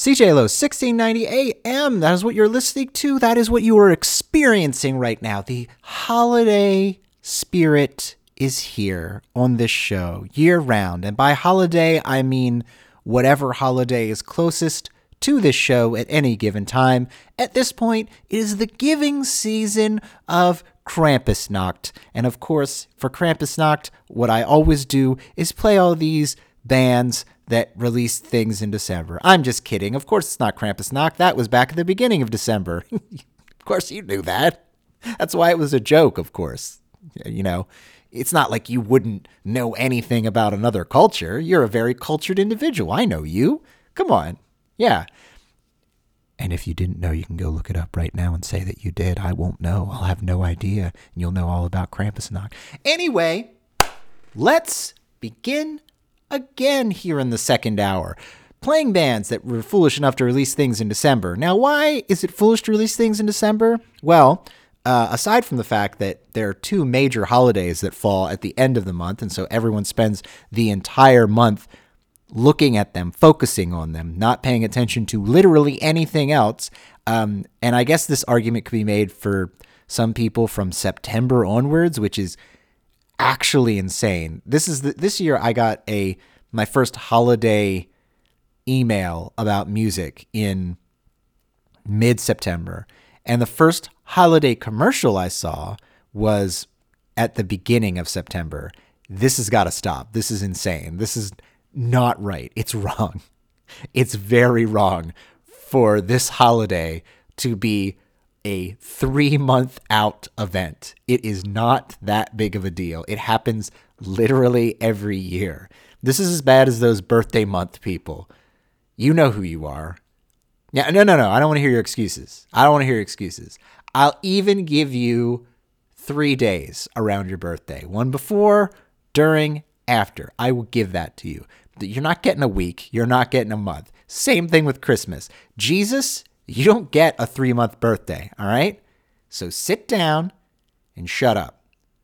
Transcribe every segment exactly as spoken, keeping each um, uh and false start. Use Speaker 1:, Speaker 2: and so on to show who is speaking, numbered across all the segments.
Speaker 1: C J L O sixteen ninety A M. That is what you're listening to. That is what you are experiencing right now. The holiday spirit is here on this show year round. And by holiday, I mean whatever holiday is closest to this show at any given time. At this point, it is the giving season of Krampusnacht. And of course, for Krampusnacht, what I always do is play all these bands that released things in December. I'm just kidding. Of course it's not Krampusnacht. That was back at the beginning of December. Of course you knew that. That's why it was a joke, of course. You know, it's not like you wouldn't know anything about another culture. You're a very cultured individual. I know you. Come on. Yeah. And if you didn't know, you can go look it up right now and say that you did. I won't know. I'll have no idea. And you'll know all about Krampusnacht. Anyway, let's begin again here in the second hour, playing bands that were foolish enough to release things in December. Now, why is it foolish to release things in December? Well, uh, aside from the fact that there are two major holidays that fall at the end of the month, and so everyone spends the entire month looking at them, focusing on them, not paying attention to literally anything else. Um, and I guess this argument could be made for some people from September onwards, which is actually insane. This is the, this year I got a my first holiday email about music in mid-September, and the first holiday commercial I saw was at the beginning of September. This has got to stop. This is insane. This is not right. It's wrong. It's very wrong for this holiday to be a three-month out event. It is not that big of a deal. It happens literally every year. This is as bad as those birthday month people. You know who you are. Yeah, no, no, no. I don't want to hear your excuses. I don't want to hear your excuses. I'll even give you three days around your birthday. One before, during, after. I will give that to you. You're not getting a week. You're not getting a month. Same thing with Christmas. Jesus, you don't get a three-month birthday, all right? So sit down and shut up.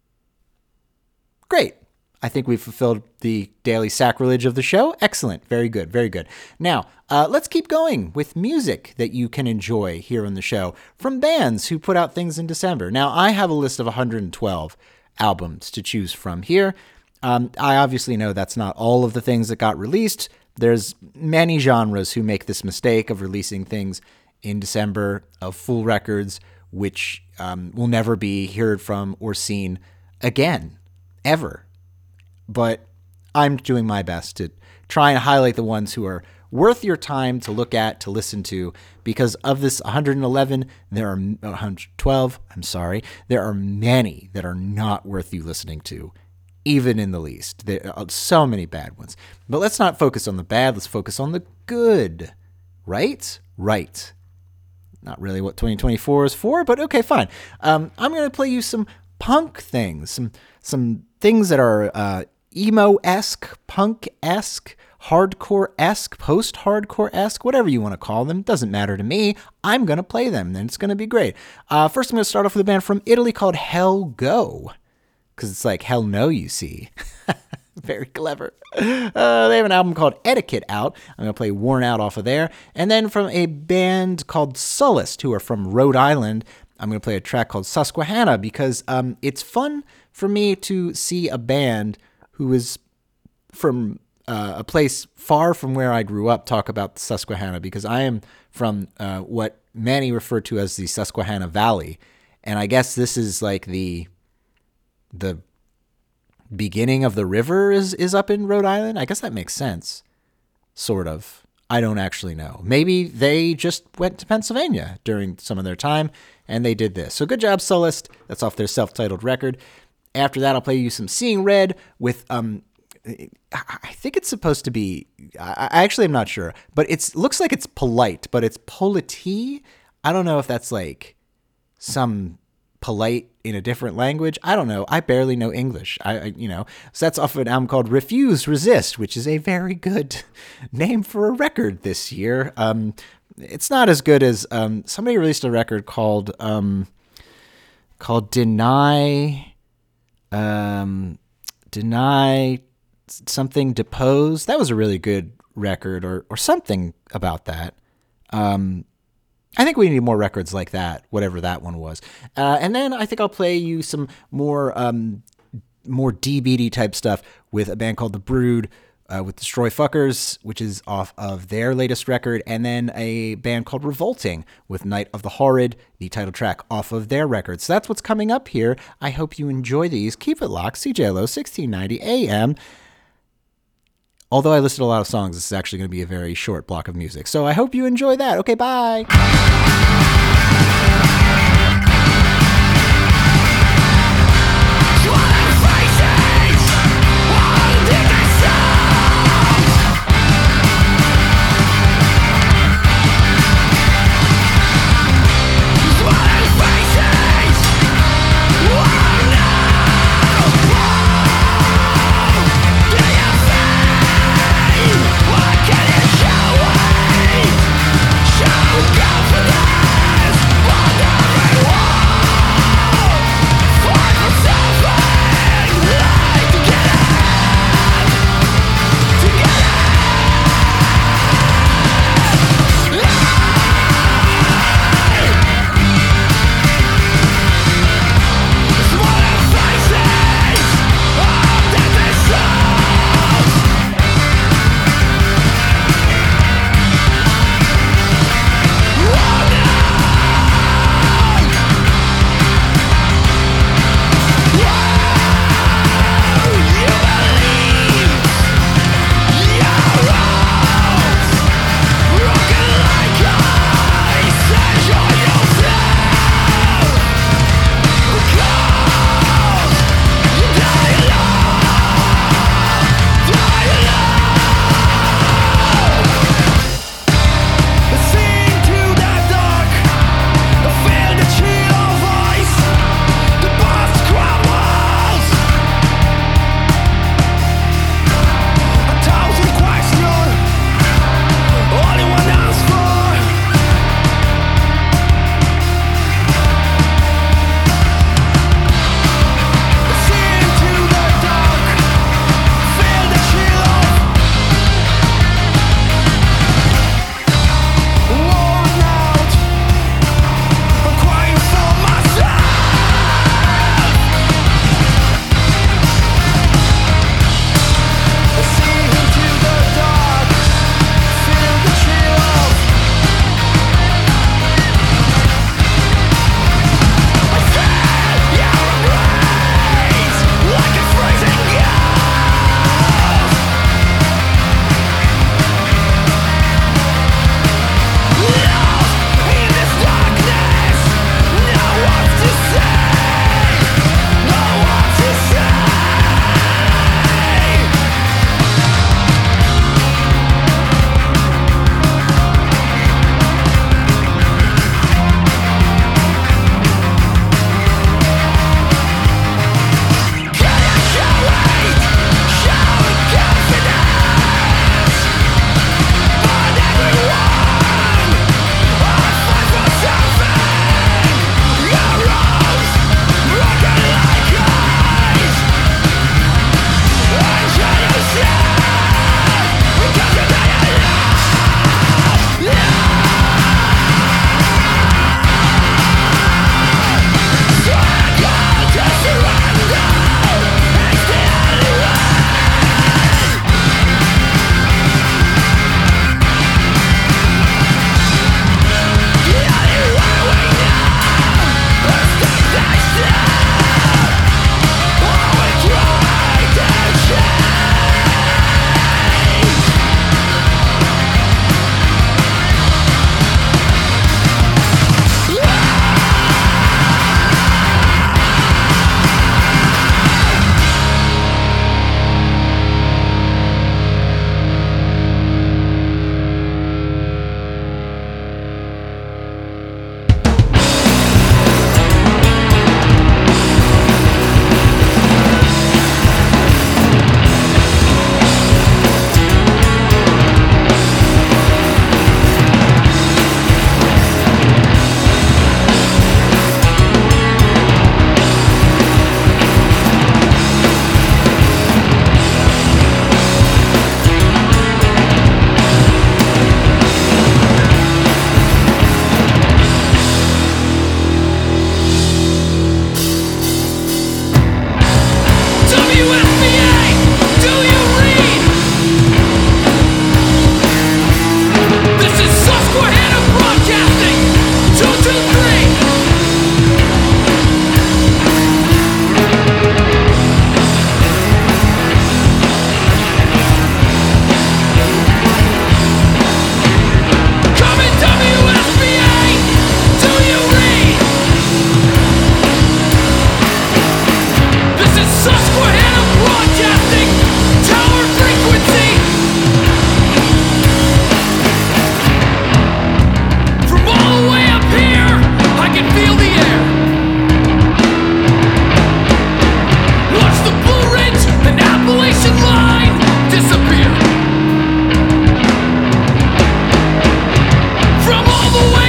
Speaker 1: Great. I think we've fulfilled the daily sacrilege of the show. Excellent. Very good. Very good. Now, uh, let's keep going with music that you can enjoy here on the show from bands who put out things in December. Now, I have a list of one hundred twelve albums to choose from here. Um, I obviously know that's not all of the things that got released. There's many genres who make this mistake of releasing things in December of full records, which um, will never be heard from or seen again, ever. But I'm doing my best to try and highlight the ones who are worth your time to look at, to listen to, because of this one hundred eleven, there are one hundred twelve, I'm sorry, there are many that are not worth you listening to, even in the least. There are so many bad ones. But let's not focus on the bad, let's focus on the good, right? Right. Not really what twenty twenty-four is for, but okay, fine. Um, I'm going to play you some punk things, some some things that are uh, emo-esque, punk-esque, hardcore-esque, post-hardcore-esque, whatever you want to call them. Doesn't matter to me. I'm going to play them, and it's going to be great. Uh, first, I'm going to start off with a band from Italy called Hell Go, because it's like hell no, you see. Very clever. Uh, they have an album called Etiquette out. I'm going to play Worn Out off of there. And then from a band called Sullust, who are from Rhode Island, I'm going to play a track called Susquehanna, because um, it's fun for me to see a band who is from uh, a place far from where I grew up talk about the Susquehanna, because I am from uh, what many refer to as the Susquehanna Valley. And I guess this is like the the beginning of the river is, is up in Rhode Island. I guess that makes sense. Sort of. I don't actually know. Maybe they just went to Pennsylvania during some of their time and they did this. So good job, Sullust. That's off their self-titled record. After that, I'll play you some Seeing Red with, um, I think it's supposed to be, I actually am not sure, but it looks like it's polite, but it's politi. I don't know if that's like some polite in a different language. I don't know. I barely know English. I, I, you know, so that's off of an album called Refuse Resist, which is a very good name for a record this year. Um, it's not as good as, um, somebody released a record called, um, called Deny, um, Deny something Depose. That was a really good record, or, or something about that. Um, I think we need more records like that, whatever that one was. Uh, and then I think I'll play you some more um, more D B D type stuff with a band called The Brood, uh, with Destroy Fuckers, which is off of their latest record, and then a band called Revolting with Night of the Horrid, the title track off of their record. So that's what's coming up here. I hope you enjoy these. Keep it locked. C J L O sixteen ninety A M. Although I listed a lot of songs, this is actually going to be a very short block of music. So I hope you enjoy that. Okay, bye.
Speaker 2: Show, go for that! all the way.